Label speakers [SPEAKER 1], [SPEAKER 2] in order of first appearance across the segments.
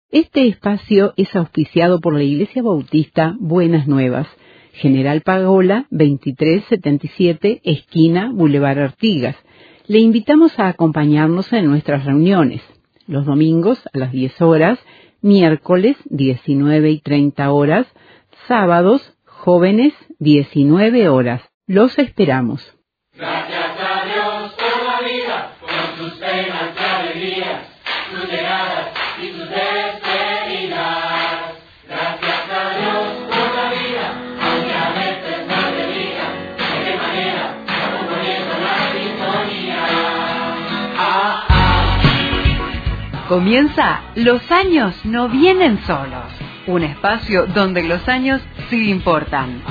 [SPEAKER 1] Este espacio es auspiciado por la Iglesia Bautista Buenas Nuevas, General Pagola, 2377, esquina Boulevard Artigas. Le invitamos a acompañarnos en nuestras reuniones, los domingos a las 10 horas, miércoles 19:30, sábados jóvenes 19 horas. Los esperamos.
[SPEAKER 2] Gracias a Dios por la vida, con sus penas y alegrías, sus llegadas y sus despedidas. Gracias a Dios por la vida, aunque a veces no te diga de qué manera estamos poniendo la sintonía.
[SPEAKER 3] Comienza Los años no vienen solos, un espacio donde los años sí importan.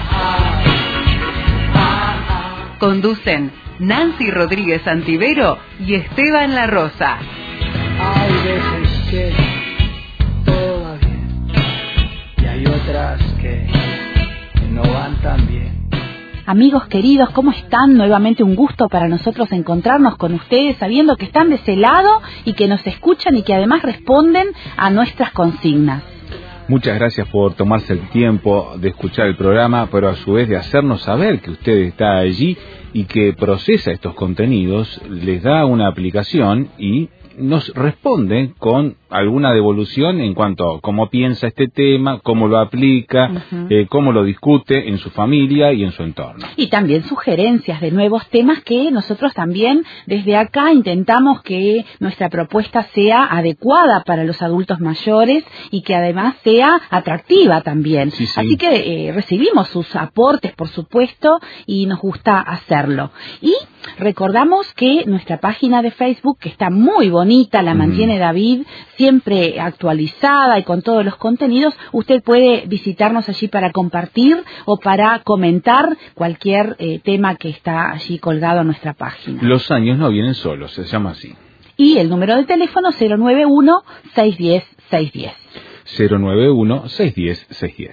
[SPEAKER 3] Conducen Nancy Rodríguez Antivero y Esteban La Rosa.
[SPEAKER 4] Hay veces que todo va bien y hay otras que no van tan bien.
[SPEAKER 5] Amigos queridos, ¿cómo están? Nuevamente un gusto para nosotros encontrarnos con ustedes, sabiendo que están de ese lado y que nos escuchan y que además responden a nuestras consignas.
[SPEAKER 6] Muchas gracias por tomarse el tiempo de escuchar el programa, pero a su vez de hacernos saber que usted está allí y que procesa estos contenidos, les da una aplicación y nos responde con alguna devolución en cuanto a cómo piensa este tema, cómo lo aplica, cómo lo discute en su familia y en su entorno.
[SPEAKER 5] Y también sugerencias de nuevos temas que nosotros también desde acá intentamos que nuestra propuesta sea adecuada para los adultos mayores y que además sea atractiva también.
[SPEAKER 6] Sí.
[SPEAKER 5] Así que recibimos sus aportes, por supuesto, y nos gusta hacerlo. Y recordamos que nuestra página de Facebook, que está muy bonita, la mantiene David, siempre actualizada y con todos los contenidos, usted puede visitarnos allí para compartir o para comentar cualquier tema que está allí colgado en nuestra página.
[SPEAKER 6] Los años no vienen solos, se llama así.
[SPEAKER 5] Y el número de teléfono 091-610-610.
[SPEAKER 6] 091-610-610.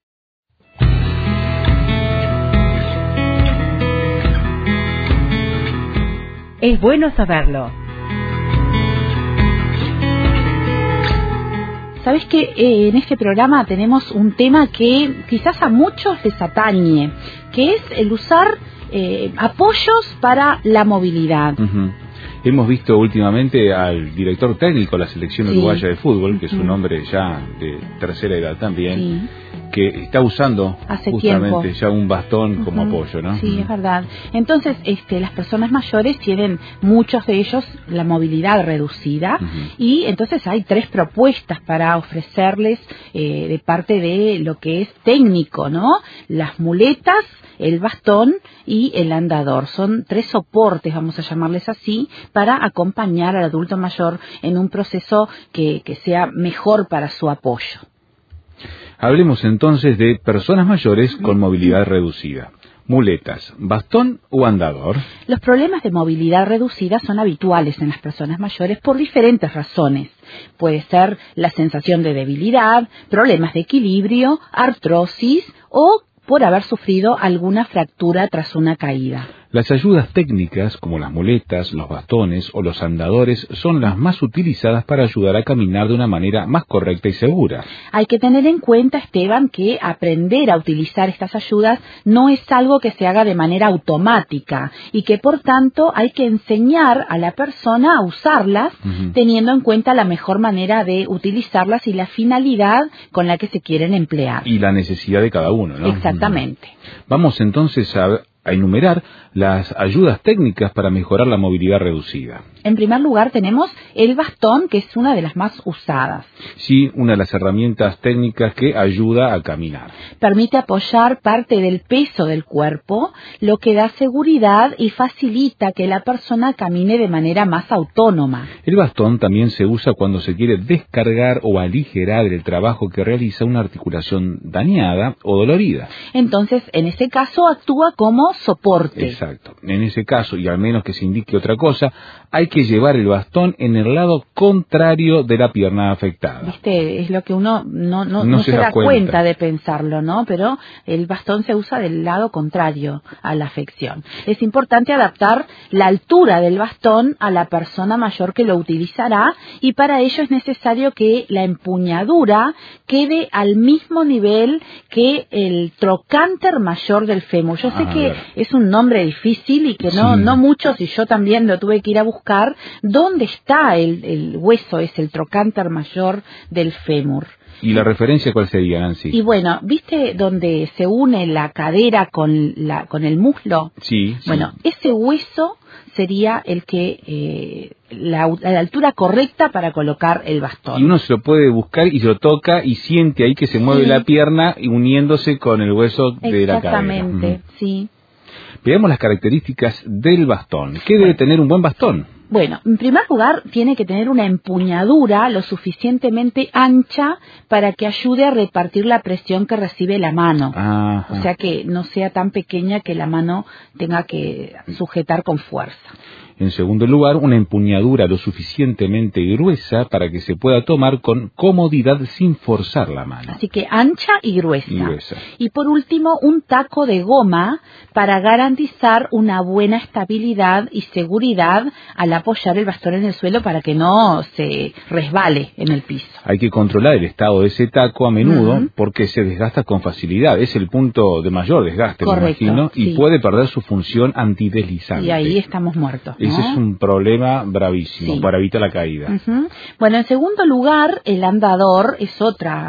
[SPEAKER 3] Es bueno saberlo.
[SPEAKER 5] Sabes que en este programa tenemos un tema que quizás a muchos les atañe, que es el usar apoyos para la movilidad.
[SPEAKER 6] Hemos visto últimamente al director técnico de la selección uruguaya de fútbol, que es un hombre ya de tercera edad también, que está usando
[SPEAKER 5] hace
[SPEAKER 6] justamente
[SPEAKER 5] tiempo
[SPEAKER 6] ya un bastón como apoyo, ¿no?
[SPEAKER 5] Sí, es verdad. Entonces, las personas mayores tienen, muchos de ellos, la movilidad reducida, y entonces hay 3 propuestas para ofrecerles de parte de lo que es técnico, ¿no? Las muletas, el bastón y el andador. Son 3 soportes, vamos a llamarles así, para acompañar al adulto mayor en un proceso que sea mejor para su apoyo.
[SPEAKER 6] Hablemos entonces de personas mayores con movilidad reducida. Muletas, bastón o andador.
[SPEAKER 5] Los problemas de movilidad reducida son habituales en las personas mayores por diferentes razones. Puede ser la sensación de debilidad, problemas de equilibrio, artrosis o por haber sufrido alguna fractura tras una caída.
[SPEAKER 6] Las ayudas técnicas, como las muletas, los bastones o los andadores, son las más utilizadas para ayudar a caminar de una manera más correcta y segura.
[SPEAKER 5] Hay que tener en cuenta, Esteban, que aprender a utilizar estas ayudas no es algo que se haga de manera automática y que, por tanto, hay que enseñar a la persona a usarlas, teniendo en cuenta la mejor manera de utilizarlas y la finalidad con la que se quieren emplear.
[SPEAKER 6] Y la necesidad de cada uno, ¿no?
[SPEAKER 5] Exactamente.
[SPEAKER 6] Vamos entonces a enumerar las ayudas técnicas para mejorar la movilidad reducida.
[SPEAKER 5] En primer lugar tenemos el bastón, que es una de las más usadas.
[SPEAKER 6] Sí, una de las herramientas técnicas que ayuda a caminar.
[SPEAKER 5] Permite apoyar parte del peso del cuerpo, lo que da seguridad y facilita que la persona camine de manera más autónoma.
[SPEAKER 6] El bastón también se usa cuando se quiere descargar o aligerar el trabajo que realiza una articulación dañada o dolorida.
[SPEAKER 5] Entonces, en este caso, actúa como soporte.
[SPEAKER 6] Exacto. En ese caso, y al menos que se indique otra cosa, hay que llevar el bastón en el lado contrario de la pierna afectada.
[SPEAKER 5] ¿Viste? Es lo que uno no se da cuenta de pensarlo, ¿no? Pero el bastón se usa del lado contrario a la afección. Es importante adaptar la altura del bastón a la persona mayor que lo utilizará, y para ello es necesario que la empuñadura quede al mismo nivel que el trocánter mayor del fémur. Yo sé que es un nombre difícil y que no muchos, y yo también lo tuve que ir a buscar, dónde está el hueso, es el trocánter mayor del fémur.
[SPEAKER 6] ¿Y la referencia cuál sería, Nancy?
[SPEAKER 5] Y bueno, ¿viste donde se une la cadera con el muslo?
[SPEAKER 6] Sí.
[SPEAKER 5] Bueno, ese hueso sería el que la altura correcta para colocar el bastón.
[SPEAKER 6] Y uno se lo puede buscar y se lo toca y siente ahí que se mueve la pierna uniéndose con el hueso de la cadera.
[SPEAKER 5] Exactamente, sí.
[SPEAKER 6] Veamos las características del bastón. ¿Qué debe tener un buen bastón?
[SPEAKER 5] Bueno, en primer lugar, tiene que tener una empuñadura lo suficientemente ancha para que ayude a repartir la presión que recibe la mano.
[SPEAKER 6] Ajá.
[SPEAKER 5] O sea, que no sea tan pequeña que la mano tenga que sujetar con fuerza.
[SPEAKER 6] En segundo lugar, una empuñadura lo suficientemente gruesa para que se pueda tomar con comodidad sin forzar la mano.
[SPEAKER 5] Así que ancha y gruesa. Y por último, un taco de goma para garantizar una buena estabilidad y seguridad al apoyar el bastón en el suelo para que no se resbale en el piso.
[SPEAKER 6] Hay que controlar el estado de ese taco a menudo porque se desgasta con facilidad. Es el punto de mayor desgaste,
[SPEAKER 5] correcto,
[SPEAKER 6] me imagino, y
[SPEAKER 5] sí,
[SPEAKER 6] puede perder su función antideslizante.
[SPEAKER 5] Y ahí estamos muertos, ¿no?
[SPEAKER 6] Ese es un problema bravísimo para evitar la caída.
[SPEAKER 5] Bueno, en segundo lugar, el andador es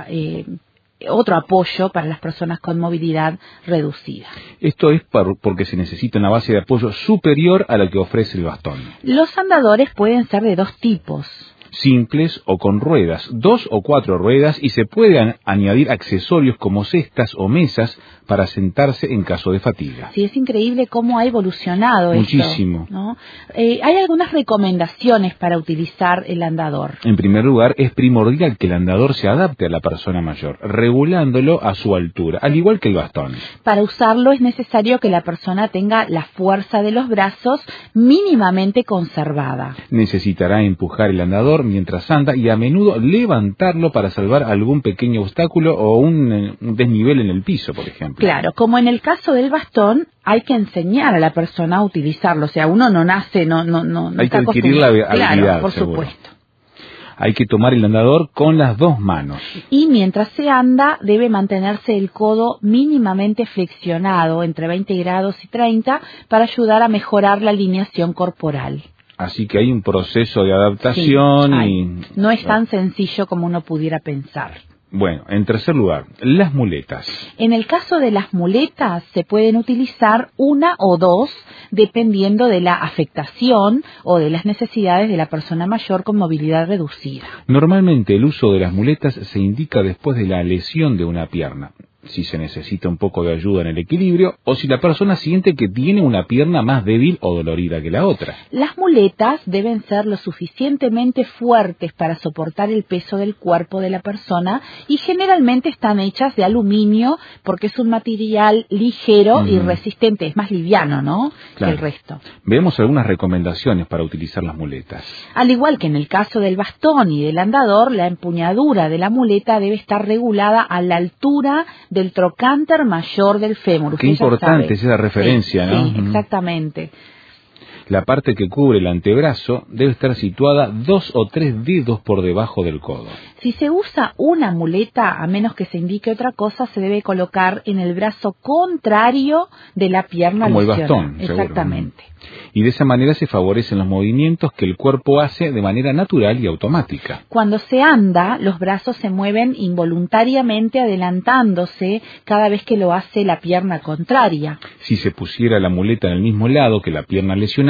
[SPEAKER 5] otro apoyo para las personas con movilidad reducida.
[SPEAKER 6] Esto es porque se necesita una base de apoyo superior a la que ofrece el bastón.
[SPEAKER 5] Los andadores pueden ser de dos tipos.
[SPEAKER 6] Simples o con ruedas, 2 o 4 ruedas, y se pueden añadir accesorios como cestas o mesas para sentarse en caso de fatiga.
[SPEAKER 5] Sí, es increíble cómo ha evolucionado
[SPEAKER 6] muchísimo
[SPEAKER 5] esto, ¿no? Hay algunas recomendaciones para utilizar el andador.
[SPEAKER 6] En primer lugar, es primordial que el andador se adapte a la persona mayor, regulándolo a su altura, al igual que el bastón.
[SPEAKER 5] Para usarlo es necesario que la persona tenga la fuerza de los brazos mínimamente conservada.
[SPEAKER 6] Necesitará empujar el andador mientras anda y a menudo levantarlo para salvar algún pequeño obstáculo o un desnivel en el piso, por ejemplo.
[SPEAKER 5] Claro, como en el caso del bastón, hay que enseñar a la persona a utilizarlo. O sea, uno no nace, no
[SPEAKER 6] hay que adquirir la habilidad,
[SPEAKER 5] claro, por
[SPEAKER 6] seguro.
[SPEAKER 5] supuesto.
[SPEAKER 6] Hay que tomar el andador con las dos manos.
[SPEAKER 5] Y mientras se anda, debe mantenerse el codo mínimamente flexionado, entre 20 grados y 30, para ayudar a mejorar la alineación corporal.
[SPEAKER 6] Así que hay un proceso de adaptación y...
[SPEAKER 5] No es tan sencillo como uno pudiera pensar.
[SPEAKER 6] Bueno, en tercer lugar, las muletas.
[SPEAKER 5] En el caso de las muletas se pueden utilizar una o dos dependiendo de la afectación o de las necesidades de la persona mayor con movilidad reducida.
[SPEAKER 6] Normalmente el uso de las muletas se indica después de la lesión de una pierna, si se necesita un poco de ayuda en el equilibrio o si la persona siente que tiene una pierna más débil o dolorida que la otra.
[SPEAKER 5] Las muletas deben ser lo suficientemente fuertes para soportar el peso del cuerpo de la persona y generalmente están hechas de aluminio porque es un material ligero y resistente, es más liviano, ¿no?
[SPEAKER 6] Claro.
[SPEAKER 5] Que el resto.
[SPEAKER 6] Veamos algunas recomendaciones para utilizar las muletas.
[SPEAKER 5] Al igual que en el caso del bastón y del andador, la empuñadura de la muleta debe estar regulada a la altura del trocánter mayor del fémur.
[SPEAKER 6] Qué importante es esa referencia,
[SPEAKER 5] sí,
[SPEAKER 6] ¿no?
[SPEAKER 5] Sí, exactamente.
[SPEAKER 6] La parte que cubre el antebrazo debe estar situada 2 o 3 dedos por debajo del codo.
[SPEAKER 5] Si se usa una muleta, a menos que se indique otra cosa, se debe colocar en el brazo contrario de la pierna
[SPEAKER 6] como el
[SPEAKER 5] lesionada.
[SPEAKER 6] bastón,
[SPEAKER 5] Exactamente.
[SPEAKER 6] Y de esa manera se favorecen los movimientos que el cuerpo hace de manera natural y automática.
[SPEAKER 5] Cuando se anda, los brazos se mueven involuntariamente adelantándose cada vez que lo hace la pierna contraria.
[SPEAKER 6] Si se pusiera la muleta en el mismo lado que la pierna lesionada,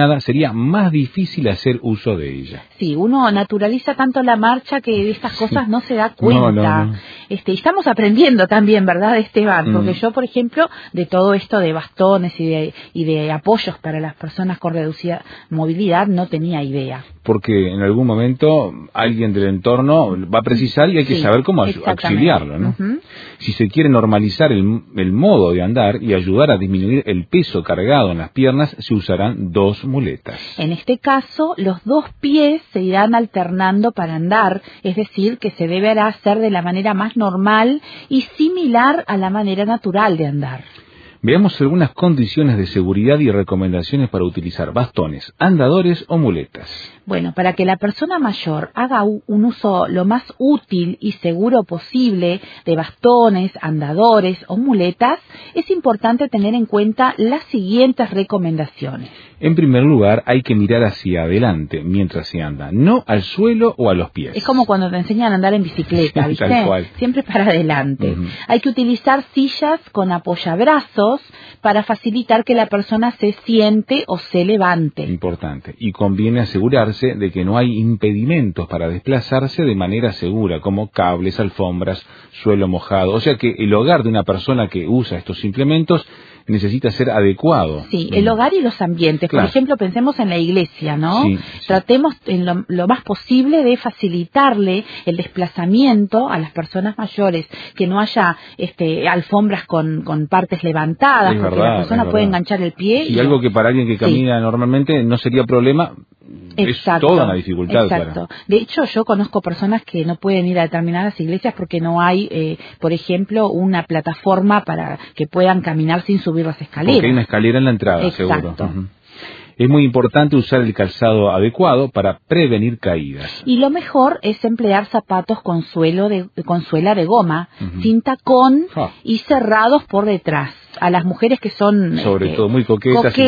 [SPEAKER 6] determinada, sería más difícil hacer uso de ella.
[SPEAKER 5] Sí, uno naturaliza tanto la marcha que de estas cosas no se da cuenta.
[SPEAKER 6] No.
[SPEAKER 5] Y estamos aprendiendo también, ¿verdad, Esteban? Porque yo, por ejemplo, de todo esto de bastones y de apoyos para las personas con reducida movilidad no tenía idea.
[SPEAKER 6] Porque en algún momento alguien del entorno va a precisar y hay que saber cómo auxiliarlo, ¿no? Si se quiere normalizar el modo de andar y ayudar a disminuir el peso cargado en las piernas, se usarán 2 muletas.
[SPEAKER 5] En este caso, los 2 pies se irán alternando para andar, es decir, que se deberá hacer de la manera más normal y similar a la manera natural de andar.
[SPEAKER 6] Veamos algunas condiciones de seguridad y recomendaciones para utilizar bastones, andadores o muletas.
[SPEAKER 5] Bueno, para que la persona mayor haga un uso lo más útil y seguro posible de bastones, andadores o muletas, es importante tener en cuenta las siguientes recomendaciones.
[SPEAKER 6] En primer lugar, hay que mirar hacia adelante mientras se anda, no al suelo o a los pies.
[SPEAKER 5] Es como cuando te enseñan a andar en bicicleta, ¿viste?
[SPEAKER 6] Tal cual.
[SPEAKER 5] Siempre para adelante. Hay que utilizar sillas con apoyabrazos para facilitar que la persona se siente o se levante.
[SPEAKER 6] Importante. Y conviene asegurarse de que no hay impedimentos para desplazarse de manera segura, como cables, alfombras, suelo mojado. O sea que el hogar de una persona que usa estos implementos necesita ser adecuado.
[SPEAKER 5] Sí, el hogar y los ambientes.
[SPEAKER 6] Claro.
[SPEAKER 5] Por ejemplo, pensemos en la iglesia, ¿no?
[SPEAKER 6] Sí.
[SPEAKER 5] Tratemos en lo más posible de facilitarle el desplazamiento a las personas mayores, que no haya alfombras con partes levantadas,
[SPEAKER 6] Es
[SPEAKER 5] porque
[SPEAKER 6] verdad,
[SPEAKER 5] la persona
[SPEAKER 6] es
[SPEAKER 5] puede
[SPEAKER 6] verdad.
[SPEAKER 5] enganchar el pie.
[SPEAKER 6] Y algo que para alguien que camina normalmente no sería problema.
[SPEAKER 5] Exacto,
[SPEAKER 6] es toda una dificultad.
[SPEAKER 5] Exacto. De hecho, yo conozco personas que no pueden ir a determinadas iglesias porque no hay, por ejemplo, una plataforma para que puedan caminar sin subir las escaleras.
[SPEAKER 6] Porque hay una escalera en la entrada,
[SPEAKER 5] Exacto.
[SPEAKER 6] seguro. Es muy importante usar el calzado adecuado para prevenir caídas.
[SPEAKER 5] Y lo mejor es emplear zapatos con suela de goma, sin tacón y cerrados por detrás. A las mujeres que son
[SPEAKER 6] sobre todo muy coquetas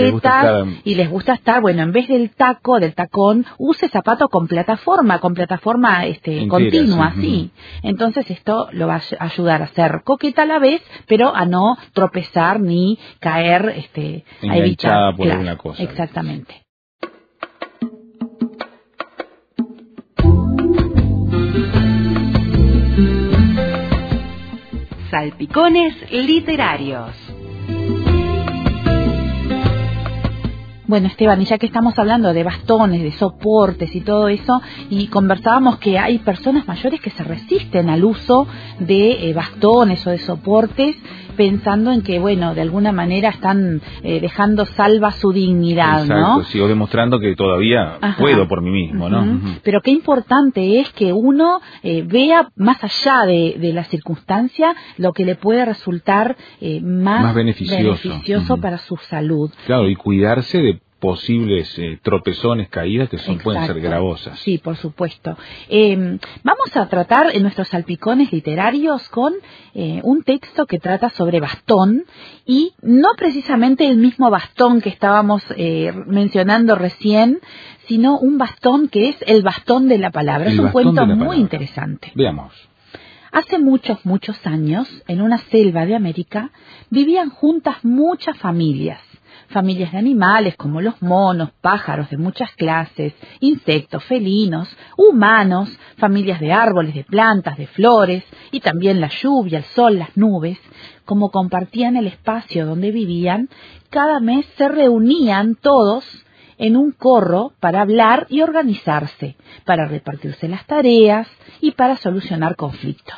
[SPEAKER 5] y les gusta estar, bueno, en vez del tacón, use zapato con plataforma entera, continua, sí. Entonces esto lo va a ayudar a ser coqueta a la vez, pero a no tropezar ni caer, a evitar
[SPEAKER 6] por alguna cosa.
[SPEAKER 5] Exactamente.
[SPEAKER 3] Salpicones literarios.
[SPEAKER 5] Bueno, Esteban, y ya que estamos hablando de bastones, de soportes y todo eso, y conversábamos que hay personas mayores que se resisten al uso de bastones o de soportes, pensando en que, bueno, de alguna manera están dejando salva su dignidad,
[SPEAKER 6] exacto,
[SPEAKER 5] ¿no?
[SPEAKER 6] Sigo demostrando que todavía puedo por mí mismo, ¿no?
[SPEAKER 5] Pero qué importante es que uno vea más allá de la circunstancia lo que le puede resultar más beneficioso para su salud.
[SPEAKER 6] Claro, y cuidarse de posibles tropezones, caídas que pueden ser gravosas.
[SPEAKER 5] Sí, por supuesto. Vamos a tratar en nuestros salpicones literarios con un texto que trata sobre bastón y no precisamente el mismo bastón que estábamos mencionando recién, sino un bastón que es el bastón de la palabra. Es un cuento muy interesante.
[SPEAKER 6] Veamos.
[SPEAKER 5] Hace muchos años, en una selva de América, vivían juntas muchas familias de animales como los monos, pájaros de muchas clases, insectos, felinos, humanos, familias de árboles, de plantas, de flores, y también la lluvia, el sol, las nubes. Como compartían el espacio donde vivían, cada mes se reunían todos en un corro para hablar y organizarse, para repartirse las tareas y para solucionar conflictos.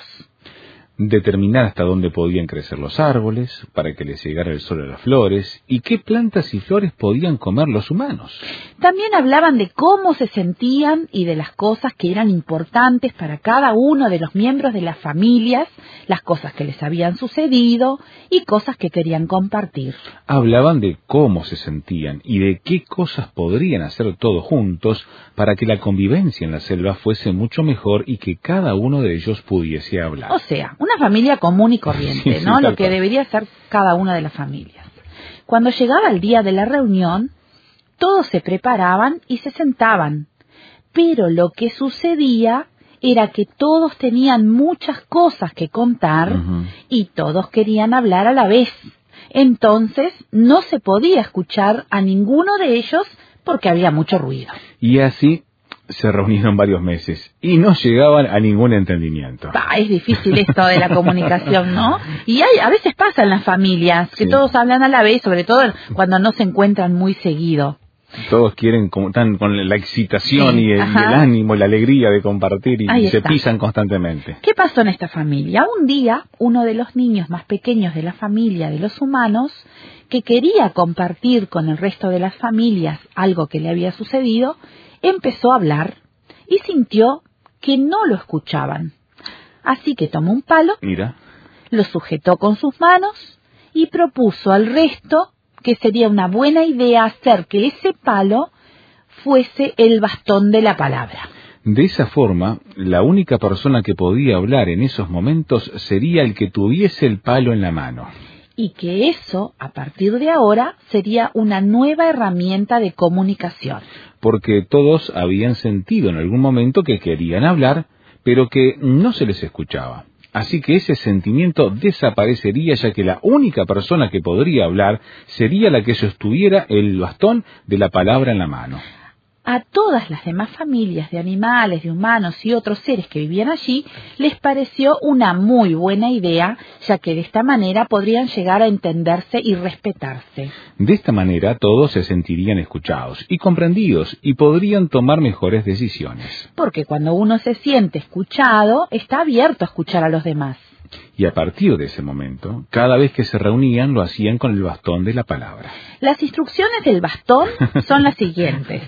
[SPEAKER 6] Determinar hasta dónde podían crecer los árboles, para que les llegara el sol a las flores, y qué plantas y flores podían comer los humanos.
[SPEAKER 5] También hablaban de cómo se sentían y de las cosas que eran importantes para cada uno de los miembros de las familias, las cosas que les habían sucedido y cosas que querían compartir.
[SPEAKER 6] Hablaban de cómo se sentían y de qué cosas podrían hacer todos juntos para que la convivencia en la selva fuese mucho mejor y que cada uno de ellos pudiese hablar.
[SPEAKER 5] O sea, una familia común y corriente,
[SPEAKER 6] sí,
[SPEAKER 5] ¿no?
[SPEAKER 6] Sí,
[SPEAKER 5] lo que debería ser cada una de las familias. Cuando llegaba el día de la reunión, todos se preparaban y se sentaban. Pero lo que sucedía era que todos tenían muchas cosas que contar y todos querían hablar a la vez. Entonces no se podía escuchar a ninguno de ellos porque había mucho ruido.
[SPEAKER 6] Y así se reunieron varios meses y no llegaban a ningún entendimiento.
[SPEAKER 5] Es difícil esto de la comunicación, ¿no? Y a veces pasa en las familias, que
[SPEAKER 6] Sí.
[SPEAKER 5] todos hablan a la vez, sobre todo cuando no se encuentran muy seguido.
[SPEAKER 6] Todos quieren, como están con la excitación
[SPEAKER 5] Sí,
[SPEAKER 6] y el
[SPEAKER 5] ajá.
[SPEAKER 6] ánimo, la alegría de compartir
[SPEAKER 5] Ahí
[SPEAKER 6] y se
[SPEAKER 5] está.
[SPEAKER 6] pisan constantemente.
[SPEAKER 5] ¿Qué pasó en esta familia? Un día, uno de los niños más pequeños de la familia de los humanos, que quería compartir con el resto de las familias algo que le había sucedido, empezó a hablar y sintió que no lo escuchaban. Así que tomó un palo,
[SPEAKER 6] Mira,
[SPEAKER 5] lo sujetó con sus manos y propuso al resto que sería una buena idea hacer que ese palo fuese el bastón de la palabra.
[SPEAKER 6] de esa forma, la única persona que podía hablar en esos momentos sería el que tuviese el palo en la mano.
[SPEAKER 5] Y que eso, a partir de ahora, sería una nueva herramienta de comunicación.
[SPEAKER 6] Porque todos habían sentido en algún momento que querían hablar, pero que no se les escuchaba. Así que ese sentimiento desaparecería, ya que la única persona que podría hablar sería la que sostuviera el bastón de la palabra en la mano.
[SPEAKER 5] A todas las demás familias de animales, de humanos y otros seres que vivían allí, les pareció una muy buena idea, ya que de esta manera podrían llegar a entenderse y respetarse.
[SPEAKER 6] De esta manera todos se sentirían escuchados y comprendidos y podrían tomar mejores decisiones.
[SPEAKER 5] Porque cuando uno se siente escuchado, está abierto a escuchar a los demás.
[SPEAKER 6] Y a partir de ese momento, cada vez que se reunían lo hacían con el bastón de la palabra.
[SPEAKER 5] Las instrucciones del bastón son las siguientes.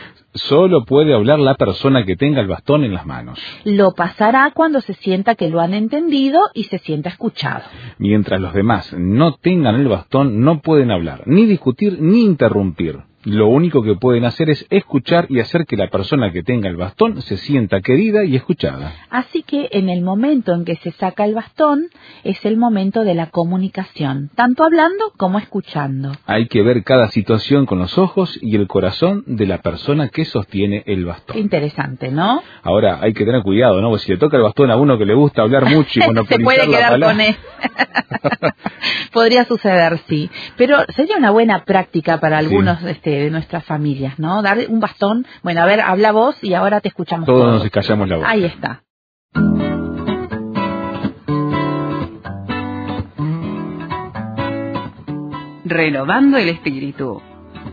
[SPEAKER 6] Solo puede hablar la persona que tenga el bastón en las manos.
[SPEAKER 5] Lo pasará cuando se sienta que lo han entendido y se sienta escuchado.
[SPEAKER 6] Mientras los demás no tengan el bastón, no pueden hablar, ni discutir, ni interrumpir. Lo único que pueden hacer es escuchar y hacer que la persona que tenga el bastón se sienta querida y escuchada.
[SPEAKER 5] Así que en el momento en que se saca el bastón, es el momento de la comunicación, tanto hablando como escuchando.
[SPEAKER 6] Hay que ver cada situación con los ojos y el corazón de la persona que sostiene el bastón.
[SPEAKER 5] Qué interesante, ¿no?
[SPEAKER 6] Ahora, hay que tener cuidado, ¿no? Porque si le toca el bastón a uno que le gusta hablar mucho y
[SPEAKER 5] Se
[SPEAKER 6] monopolizar
[SPEAKER 5] puede
[SPEAKER 6] la
[SPEAKER 5] quedar
[SPEAKER 6] palabra.
[SPEAKER 5] con él. Podría suceder, sí. Pero sería una buena práctica para algunos de nuestras familias, ¿no? Dar un bastón. Bueno, a ver, habla vos y ahora te escuchamos
[SPEAKER 6] Todos
[SPEAKER 5] todos.
[SPEAKER 6] nos callamos la boca.
[SPEAKER 5] Ahí está.
[SPEAKER 3] Renovando el espíritu.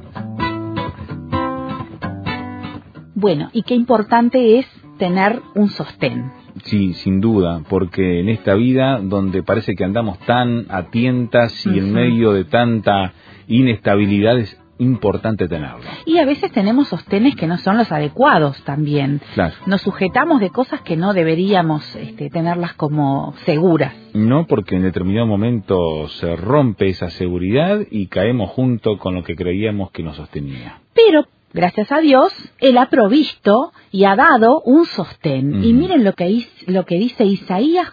[SPEAKER 5] Bueno, y qué importante es tener un sostén.
[SPEAKER 6] Sí, sin duda, porque en esta vida donde parece que andamos tan a tientas y en medio de tanta inestabilidad es importante tenerlo.
[SPEAKER 5] Y a veces tenemos sostenes que no son los adecuados también.
[SPEAKER 6] Claro.
[SPEAKER 5] Nos sujetamos de cosas que no deberíamos tenerlas como seguras.
[SPEAKER 6] No, porque en determinado momento se rompe esa seguridad y caemos junto con lo que creíamos que nos sostenía.
[SPEAKER 5] Pero, gracias a Dios, Él ha provisto y ha dado un sostén. Y miren lo que dice Isaías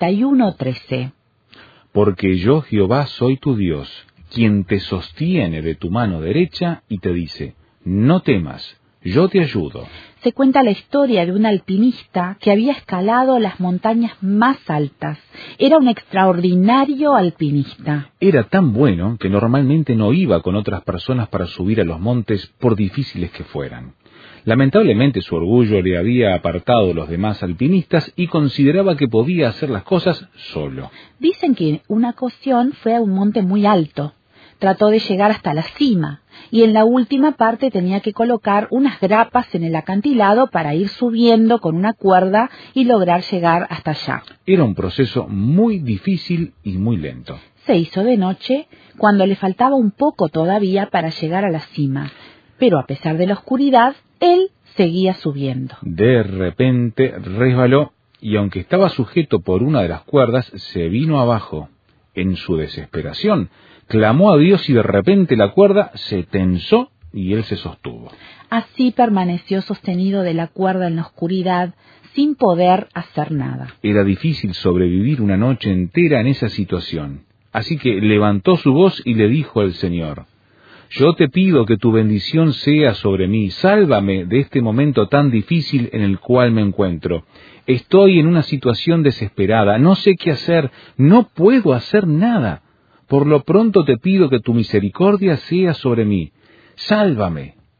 [SPEAKER 5] 41:13.
[SPEAKER 6] Porque yo, Jehová, soy tu Dios, quien te sostiene de tu mano derecha y te dice, no temas, yo te ayudo.
[SPEAKER 5] Se cuenta la historia de un alpinista que había escalado las montañas más altas. Era un extraordinario alpinista.
[SPEAKER 6] Era tan bueno que normalmente no iba con otras personas para subir a los montes por difíciles que fueran. Lamentablemente su orgullo le había apartado de los demás alpinistas y consideraba que podía hacer las cosas solo.
[SPEAKER 5] Dicen que una ocasión fue a un monte muy alto. Trató de llegar hasta la cima y en la última parte tenía que colocar unas grapas en el acantilado para ir subiendo con una cuerda y lograr llegar hasta allá.
[SPEAKER 6] Era un proceso muy difícil y muy lento.
[SPEAKER 5] Se hizo de noche cuando le faltaba un poco todavía para llegar a la cima, pero a pesar de la oscuridad, él seguía subiendo.
[SPEAKER 6] De repente resbaló y aunque estaba sujeto por una de las cuerdas, se vino abajo. En su desesperación, clamó a Dios y de repente la cuerda se tensó y él se sostuvo.
[SPEAKER 5] Así permaneció sostenido de la cuerda en la oscuridad, sin poder hacer nada.
[SPEAKER 6] Era difícil sobrevivir una noche entera en esa situación. Así que levantó su voz y le dijo al Señor, yo te pido que tu bendición sea sobre mí, sálvame de este momento tan difícil en el cual me encuentro. Estoy en una situación desesperada, no sé qué hacer, no puedo hacer nada. Por lo pronto te pido que tu misericordia sea sobre mí, sálvame.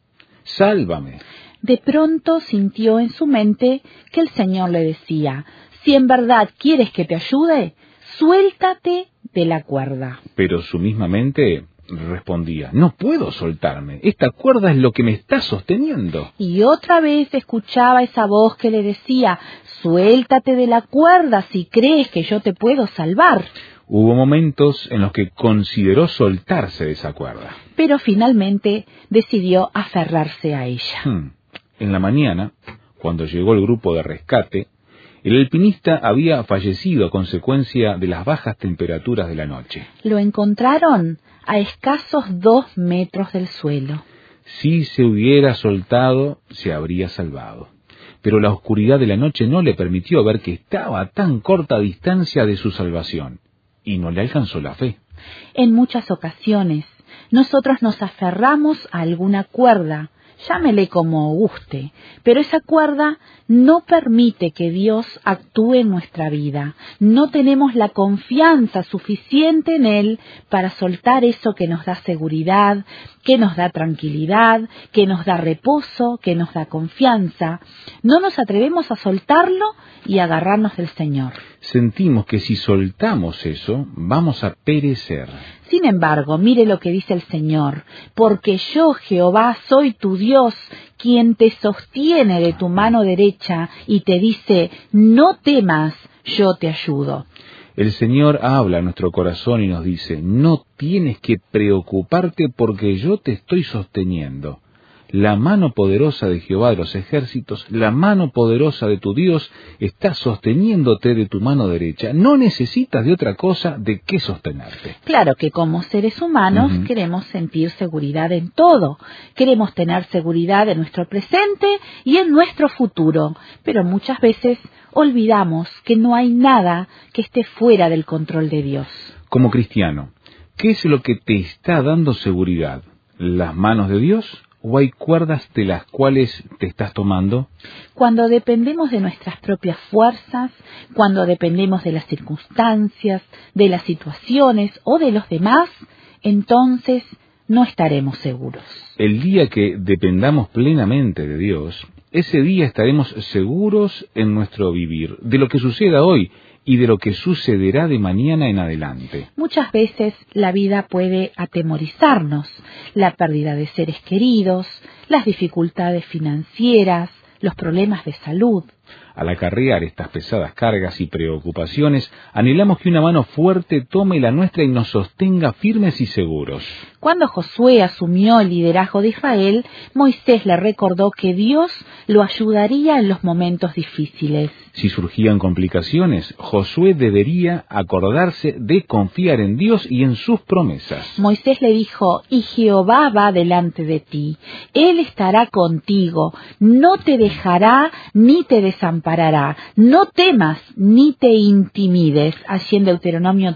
[SPEAKER 6] sálvame.
[SPEAKER 5] De pronto sintió en su mente que el Señor le decía: si en verdad quieres que te ayude, suéltate de la cuerda.
[SPEAKER 6] Pero su misma mente respondía: no puedo soltarme, esta cuerda es lo que me está sosteniendo.
[SPEAKER 5] Y otra vez escuchaba esa voz que le decía: suéltate de la cuerda si crees que yo te puedo salvar.
[SPEAKER 6] Hubo momentos en los que consideró soltarse de esa cuerda.
[SPEAKER 5] Pero finalmente decidió aferrarse a ella.
[SPEAKER 6] En la mañana, cuando llegó el grupo de rescate, el alpinista había fallecido a consecuencia de las bajas temperaturas de la noche.
[SPEAKER 5] Lo encontraron a escasos 2 metros del suelo.
[SPEAKER 6] Si se hubiera soltado, se habría salvado. Pero la oscuridad de la noche no le permitió ver que estaba a tan corta distancia de su salvación, y no le alcanzó la fe.
[SPEAKER 5] En muchas ocasiones, nosotros nos aferramos a alguna cuerda, llámele como guste, pero esa cuerda no permite que Dios actúe en nuestra vida. No tenemos la confianza suficiente en Él para soltar eso que nos da seguridad, que nos da tranquilidad, que nos da reposo, que nos da confianza. No nos atrevemos a soltarlo y agarrarnos del Señor.
[SPEAKER 6] Sentimos que si soltamos eso, vamos a perecer.
[SPEAKER 5] Sin embargo, mire lo que dice el Señor: porque yo, Jehová, soy tu Dios, quien te sostiene de tu mano derecha y te dice: no temas, yo te ayudo.
[SPEAKER 6] El Señor habla a nuestro corazón y nos dice: no tienes que preocuparte porque yo te estoy sosteniendo. La mano poderosa de Jehová de los ejércitos, la mano poderosa de tu Dios, está sosteniéndote de tu mano derecha. No necesitas de otra cosa de qué sostenerte.
[SPEAKER 5] Claro que como seres humanos queremos sentir seguridad en todo. Queremos tener seguridad en nuestro presente y en nuestro futuro. Pero muchas veces olvidamos que no hay nada que esté fuera del control de Dios.
[SPEAKER 6] Como cristiano, ¿qué es lo que te está dando seguridad? ¿Las manos de Dios? ¿O hay cuerdas de las cuales te estás tomando?
[SPEAKER 5] Cuando dependemos de nuestras propias fuerzas, cuando dependemos de las circunstancias, de las situaciones o de los demás, entonces no estaremos seguros.
[SPEAKER 6] El día que dependamos plenamente de Dios, ese día estaremos seguros en nuestro vivir, de lo que suceda hoy y de lo que sucederá de mañana en adelante.
[SPEAKER 5] Muchas veces la vida puede atemorizarnos, la pérdida de seres queridos, las dificultades financieras, los problemas de salud.
[SPEAKER 6] Al acarrear estas pesadas cargas y preocupaciones, anhelamos que una mano fuerte tome la nuestra y nos sostenga firmes y seguros.
[SPEAKER 5] Cuando Josué asumió el liderazgo de Israel, Moisés le recordó que Dios lo ayudaría en los momentos difíciles.
[SPEAKER 6] Si surgían complicaciones, Josué debería acordarse de confiar en Dios y en sus promesas.
[SPEAKER 5] Moisés le dijo: y Jehová va delante de ti, Él estará contigo, no te dejará ni te desamparará, no temas ni te intimides. Allí en Deuteronomio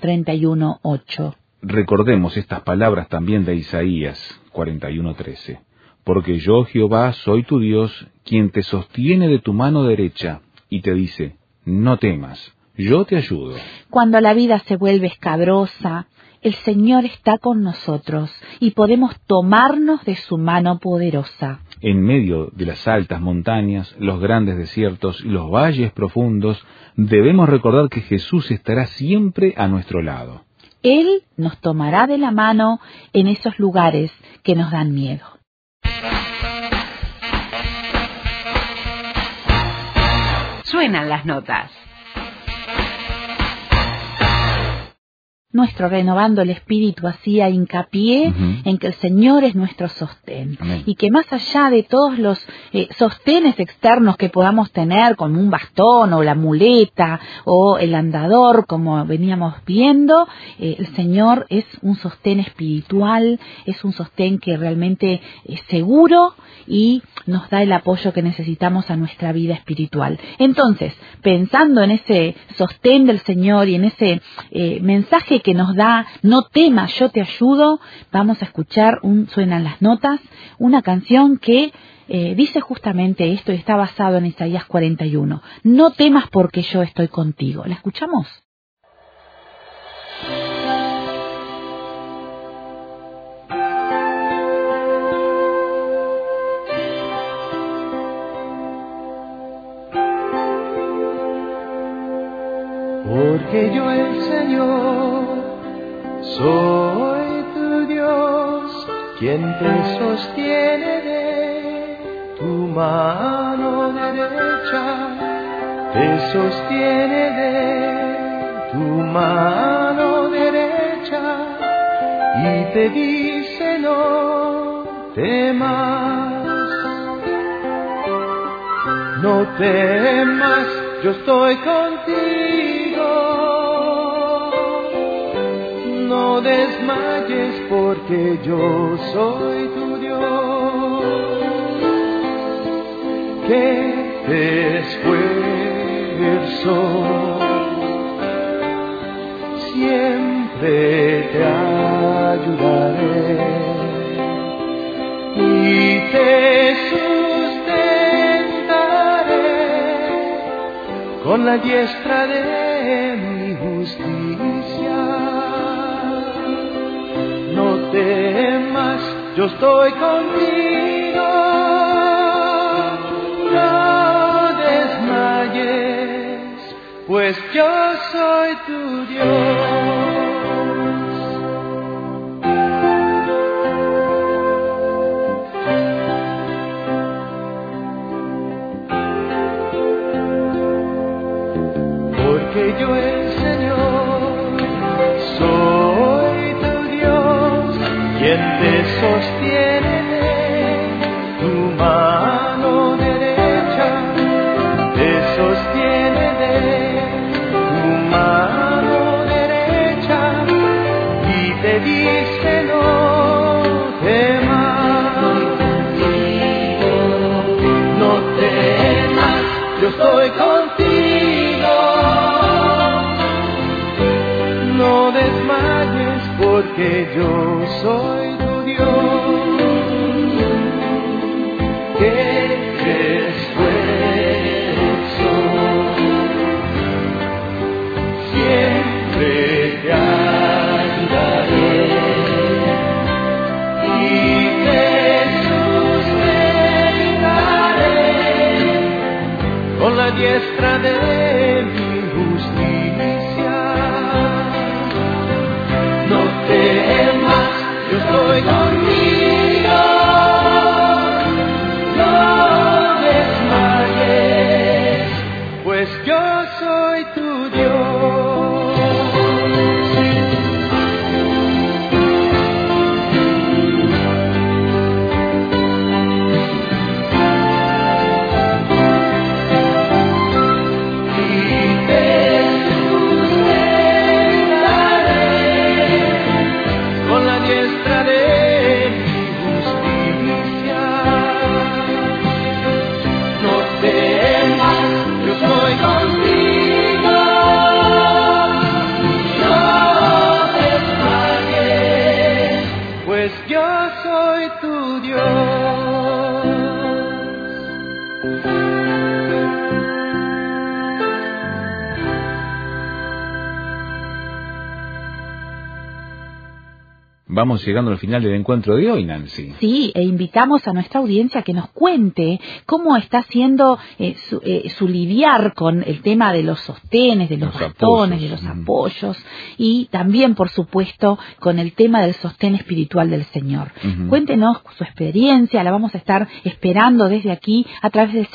[SPEAKER 5] 31:8.
[SPEAKER 6] Recordemos estas palabras también de Isaías 41:13. Porque yo, Jehová, soy tu Dios, quien te sostiene de tu mano derecha, y te dice: no temas, yo te ayudo.
[SPEAKER 5] Cuando la vida se vuelve escabrosa, el Señor está con nosotros y podemos tomarnos de su mano poderosa.
[SPEAKER 6] En medio de las altas montañas, los grandes desiertos y los valles profundos, debemos recordar que Jesús estará siempre a nuestro lado.
[SPEAKER 5] Él nos tomará de la mano en esos lugares que nos dan miedo.
[SPEAKER 3] Suenan las notas.
[SPEAKER 5] Nuestro Renovando el Espíritu hacía hincapié en que el Señor es nuestro sostén.
[SPEAKER 6] Amén.
[SPEAKER 5] Y que más allá de todos los sostenes externos que podamos tener, como un bastón o la muleta o el andador, como veníamos viendo, el Señor es un sostén espiritual, es un sostén que realmente es seguro y nos da el apoyo que necesitamos a nuestra vida espiritual. Entonces, pensando en ese sostén del Señor y en ese mensaje que nos da: no temas, yo te ayudo, vamos a escuchar Suenan las notas, una canción que dice justamente esto y está basado en Isaías 41. No temas porque yo estoy contigo. ¿La escuchamos?
[SPEAKER 4] porque yo el Señor soy tu Dios, quien te sostiene de tu mano derecha, te sostiene de tu mano derecha y te dice no temas, no temas, yo estoy contigo, no desmayes porque yo soy tu Dios, que te esfuerzo, siempre te ayudaré y te sustentaré con la diestra de mi justicia. No temas, yo estoy contigo, no desmayes, pues yo soy tu Dios. Porque yo el Señor soy tu Dios, quien te sostiene de tu mano derecha, te sostiene de tu mano derecha y te dice no temas, no temas, yo estoy contigo, no desmayes porque yo soy tu Dios, que te esfuerzo, siempre te ayudaré y te sustentaré con la diestra de mi justicia. No temas, yo estoy contigo, no desmayes, pues yo soy tu Dios.
[SPEAKER 6] Vamos llegando al final del encuentro de hoy, Nancy.
[SPEAKER 5] Sí, e invitamos a nuestra audiencia que nos cuente cómo está haciendo su lidiar con el tema de los sostenes, de los bastones, de los apoyos, y también, por supuesto, con el tema del sostén espiritual del Señor. Cuéntenos su experiencia, la vamos a estar esperando desde aquí a través del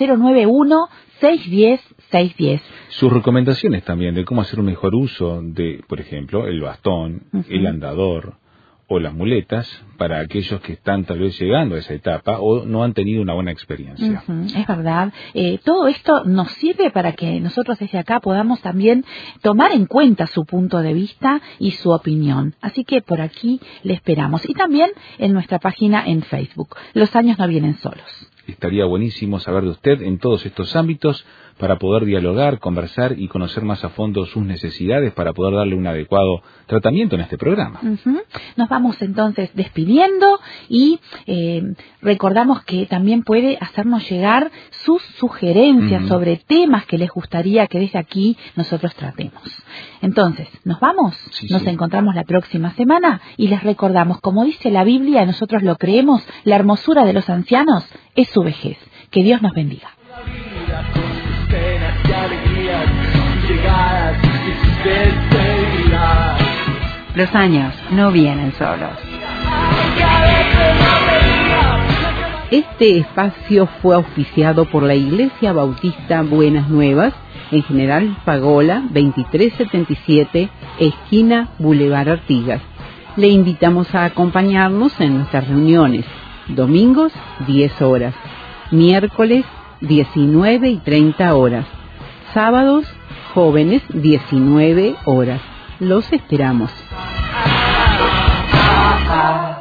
[SPEAKER 5] 091-610-610.
[SPEAKER 6] Sus recomendaciones también de cómo hacer un mejor uso de, por ejemplo, el bastón, el andador o las muletas para aquellos que están tal vez llegando a esa etapa o no han tenido una buena experiencia.
[SPEAKER 5] Es verdad. Todo esto nos sirve para que nosotros desde acá podamos también tomar en cuenta su punto de vista y su opinión. Así que por aquí le esperamos. Y también en nuestra página en Facebook. Los años no vienen solos.
[SPEAKER 6] Estaría buenísimo saber de usted en todos estos ámbitos para poder dialogar, conversar y conocer más a fondo sus necesidades para poder darle un adecuado tratamiento en este programa.
[SPEAKER 5] Nos vamos entonces despidiendo y recordamos que también puede hacernos llegar sus sugerencias sobre temas que les gustaría que desde aquí nosotros tratemos. Entonces, ¿nos vamos? Nos encontramos la próxima semana y les recordamos, como dice la Biblia, nosotros lo creemos, la hermosura de los ancianos es su vejez. Que Dios nos bendiga.
[SPEAKER 4] Penas y alegrías, llegadas y ¿qué te dirá?
[SPEAKER 3] Los años no vienen solos.
[SPEAKER 1] Este espacio fue auspiciado por la Iglesia Bautista Buenas Nuevas, en General Pagola 2377, esquina Boulevard Artigas. Le invitamos a acompañarnos en nuestras reuniones, domingos 10 horas, miércoles 19:30 horas, sábados jóvenes 19 horas. Los esperamos.